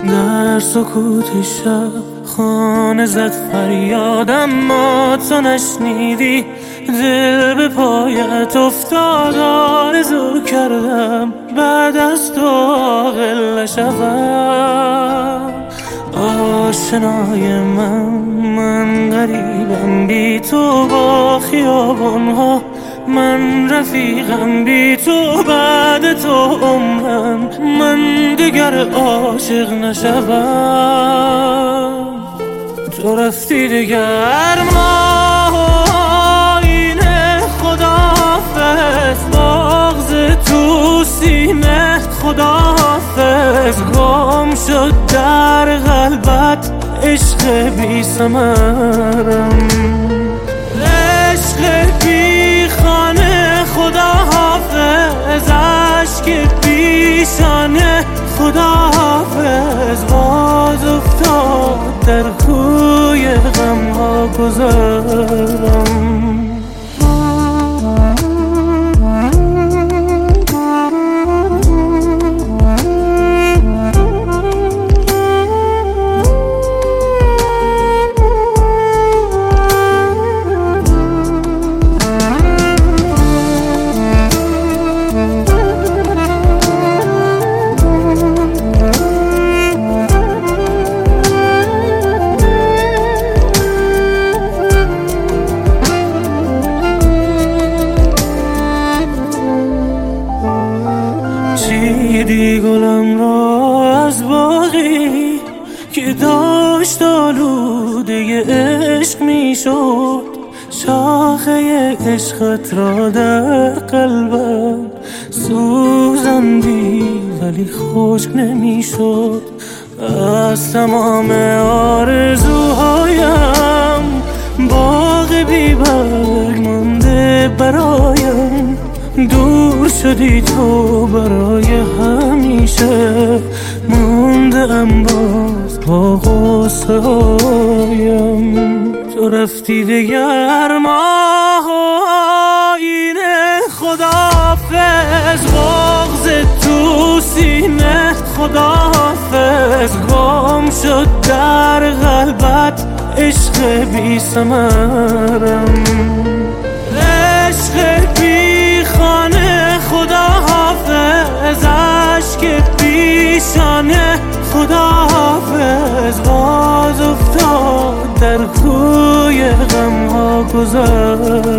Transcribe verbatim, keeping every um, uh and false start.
در سکوت شب خانه زد فریادم، ما تو نشنیدی. دل به پایت افتاد، آرزو کردم بعد از تو عاقل نشوم. آشنای من من غریبم بی تو با خیابانها، من رفیقم بی تو بعد تو عمرم، من دیگر عاشق نشوم. تو رفتی دیگر ما اینه خداحافظ، بغض تو سینه خداحافظ، گم شد در قلبت عشق بی ثمرم، عشق بی خانه خداحافظ، عشق پیشانه خداحافظ، باز افتاد در کوی غم ها گذرم. چیدی گلم را از باغی که داشت آلوده عشق می شد، شاخه عشقت را در قلبم سوزندی ولی خشک نمی شد. از تمام آرزوهایم باغ بی برگ مانده برایم، دور شدی تو برای همیشه، مونده ام باز با غصه هایم. تو رفتی دیگر ما اینه خداحافظ، بغض تو سینه خداحافظ، گم شد در قلبت عشق بی ثمرم، عشق بی خانه خداحافظ، عشق پیشانه خداحافظ، باز افتاد در کوی غم ها گذر.